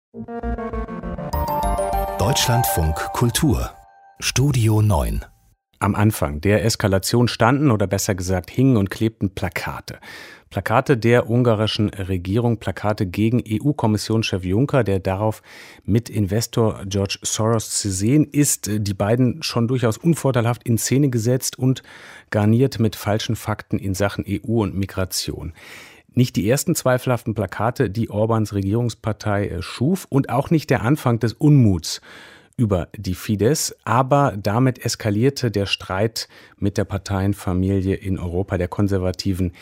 Deutschlandfunk Kultur Studio 9. Am Anfang der Eskalation standen oder besser gesagt hingen und klebten Plakate. Plakate der ungarischen Regierung, Plakate gegen EU-Kommissionschef Juncker, der darauf mit Investor George Soros zu sehen ist. Die beiden schon durchaus unvorteilhaft in Szene gesetzt und garniert mit falschen Fakten in Sachen EU und Migration. Nicht die ersten zweifelhaften Plakate, die Orbáns Regierungspartei schuf, und auch nicht der Anfang des Unmuts über die Fidesz, aber damit eskalierte der Streit mit der Parteienfamilie in Europa, der konservativen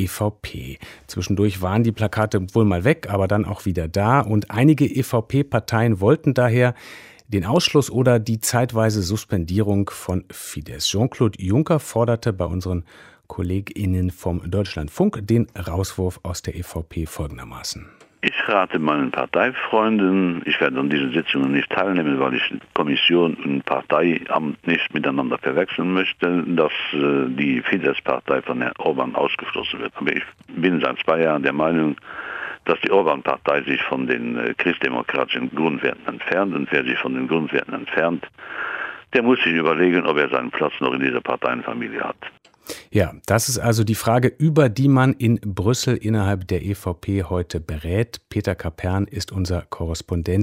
EVP. Zwischendurch waren die Plakate wohl mal weg, aber dann auch wieder da, und einige EVP-Parteien wollten daher den Ausschluss oder die zeitweise Suspendierung von Fidesz. Jean-Claude Juncker forderte bei unseren KollegInnen vom Deutschlandfunk den Rauswurf aus der EVP folgendermaßen. Ich rate meinen Parteifreunden, ich werde an diesen Sitzungen nicht teilnehmen, weil ich Kommission und Parteiamt nicht miteinander verwechseln möchte, dass die Fidesz-Partei von Herrn Orbán ausgeschlossen wird. Aber ich bin seit 2 Jahren der Meinung, dass die Orbán-Partei sich von den christdemokratischen Grundwerten entfernt, und wer sich von den Grundwerten entfernt, der muss sich überlegen, ob er seinen Platz noch in dieser Parteienfamilie hat. Ja, das ist also die Frage, über die man in Brüssel innerhalb der EVP heute berät. Peter Kapern ist unser Korrespondent.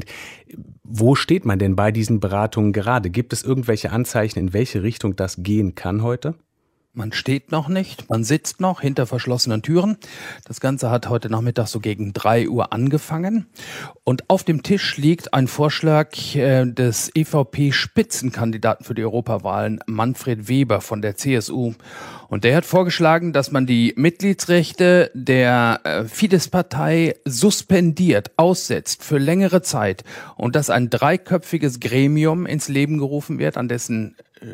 Wo steht man denn bei diesen Beratungen gerade? Gibt es irgendwelche Anzeichen, in welche Richtung das gehen kann heute? Man steht noch nicht, man sitzt noch hinter verschlossenen Türen. Das Ganze hat heute Nachmittag so gegen 3 Uhr angefangen. Und auf dem Tisch liegt ein Vorschlag des EVP-Spitzenkandidaten für die Europawahlen, Manfred Weber von der CSU. Und der hat vorgeschlagen, dass man die Mitgliedsrechte der Fidesz-Partei suspendiert, aussetzt für längere Zeit, und dass ein 3-köpfiges Gremium ins Leben gerufen wird, an dessen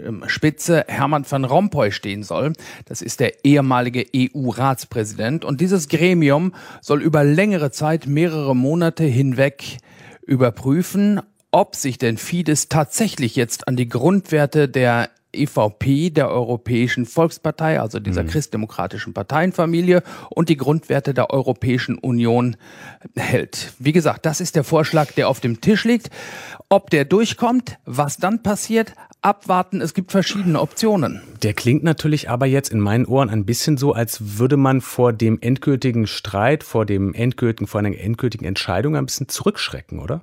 Spitze Herman van Rompuy stehen soll. Das ist der ehemalige EU-Ratspräsident. Und dieses Gremium soll über längere Zeit, mehrere Monate hinweg, überprüfen, ob sich denn Fidesz tatsächlich jetzt an die Grundwerte der EVP, der Europäischen Volkspartei, also dieser christdemokratischen Parteienfamilie, und die Grundwerte der Europäischen Union hält. Wie gesagt, das ist der Vorschlag, der auf dem Tisch liegt. Ob der durchkommt, was dann passiert, abwarten. Es gibt verschiedene Optionen. Der klingt natürlich aber jetzt in meinen Ohren ein bisschen so, als würde man vor dem endgültigen Streit, vor einer endgültigen Entscheidung ein bisschen zurückschrecken, oder?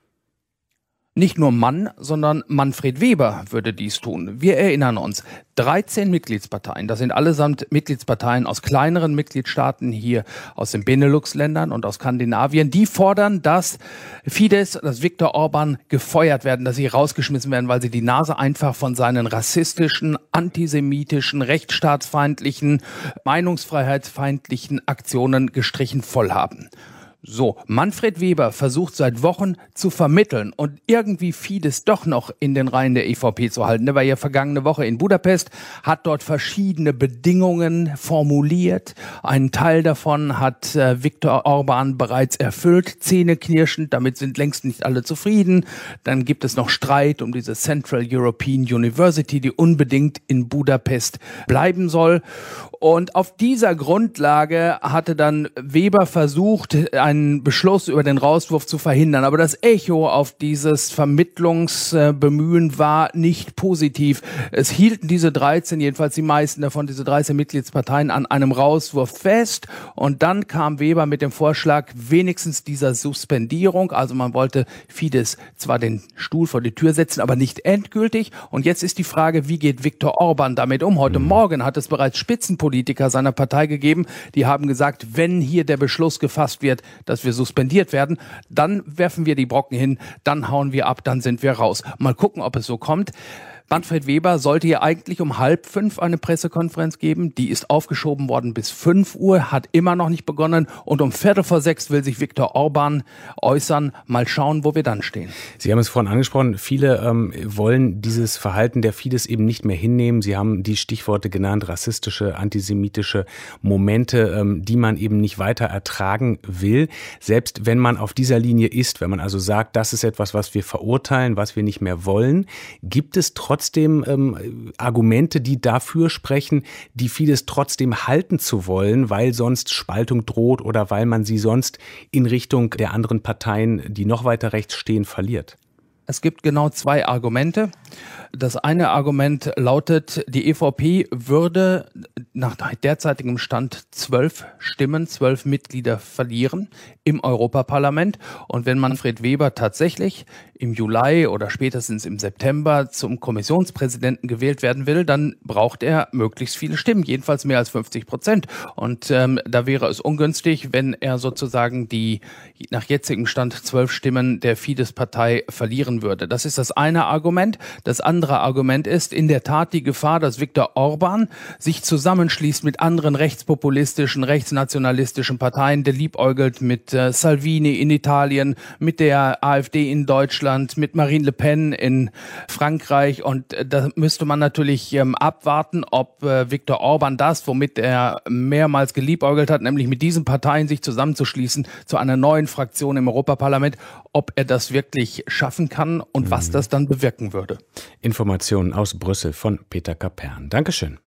Nicht nur Mann, sondern Manfred Weber würde dies tun. Wir erinnern uns, 13 Mitgliedsparteien, das sind allesamt Mitgliedsparteien aus kleineren Mitgliedstaaten hier aus den Benelux-Ländern und aus Skandinavien, die fordern, dass Fidesz, dass Viktor Orbán gefeuert werden, dass sie rausgeschmissen werden, weil sie die Nase einfach von seinen rassistischen, antisemitischen, rechtsstaatsfeindlichen, meinungsfreiheitsfeindlichen Aktionen gestrichen voll haben. So, Manfred Weber versucht seit Wochen zu vermitteln und irgendwie Fidesz doch noch in den Reihen der EVP zu halten. Der war ja vergangene Woche in Budapest, hat dort verschiedene Bedingungen formuliert. Einen Teil davon hat Viktor Orbán bereits erfüllt, zähneknirschend. Damit sind längst nicht alle zufrieden. Dann gibt es noch Streit um diese Central European University, die unbedingt in Budapest bleiben soll. Und auf dieser Grundlage hatte dann Weber versucht, einen Beschluss über den Rauswurf zu verhindern. Aber das Echo auf dieses Vermittlungsbemühen war nicht positiv. Es hielten diese 13, jedenfalls die meisten davon, diese 13 Mitgliedsparteien an einem Rauswurf fest. Und dann kam Weber mit dem Vorschlag wenigstens dieser Suspendierung. Also man wollte Fidesz zwar den Stuhl vor die Tür setzen, aber nicht endgültig. Und jetzt ist die Frage, wie geht Viktor Orbán damit um? Heute Morgen hat es bereits Spitzenpolitiker seiner Partei gegeben, die haben gesagt, wenn hier der Beschluss gefasst wird, dass wir suspendiert werden, dann werfen wir die Brocken hin, dann hauen wir ab, dann sind wir raus. Mal gucken, ob es so kommt. Manfred Weber sollte ja eigentlich um 4:30 eine Pressekonferenz geben. Die ist aufgeschoben worden bis 5 Uhr, hat immer noch nicht begonnen. Und um 5:45 will sich Viktor Orbán äußern. Mal schauen, wo wir dann stehen. Sie haben es vorhin angesprochen, viele wollen dieses Verhalten der Fidesz eben nicht mehr hinnehmen. Sie haben die Stichworte genannt, rassistische, antisemitische Momente, die man eben nicht weiter ertragen will. Selbst wenn man auf dieser Linie ist, wenn man also sagt, das ist etwas, was wir verurteilen, was wir nicht mehr wollen, gibt es trotzdem trotzdem Argumente, die dafür sprechen, die Fidesz trotzdem halten zu wollen, weil sonst Spaltung droht oder weil man sie sonst in Richtung der anderen Parteien, die noch weiter rechts stehen, verliert? Es gibt genau 2 Argumente. Das eine Argument lautet, die EVP würde nach derzeitigem Stand 12 Mitglieder verlieren im Europaparlament. Und wenn Manfred Weber tatsächlich im Juli oder spätestens im September zum Kommissionspräsidenten gewählt werden will, dann braucht er möglichst viele Stimmen, jedenfalls mehr als 50%. Und da wäre es ungünstig, wenn er sozusagen die nach jetzigem Stand 12 Stimmen der Fidesz-Partei verlieren würde. Das ist das eine Argument. Das andere Argument ist in der Tat die Gefahr, dass Viktor Orban sich zusammenschließt mit anderen rechtspopulistischen, rechtsnationalistischen Parteien. Der liebäugelt mit Salvini in Italien, mit der AfD in Deutschland, mit Marine Le Pen in Frankreich. Und da müsste man natürlich abwarten, ob Viktor Orban das, womit er mehrmals geliebäugelt hat, nämlich mit diesen Parteien sich zusammenzuschließen zu einer neuen Fraktion im Europaparlament, ob er das wirklich schaffen kann und was das dann bewirken würde. Informationen aus Brüssel von Peter Kapern. Dankeschön.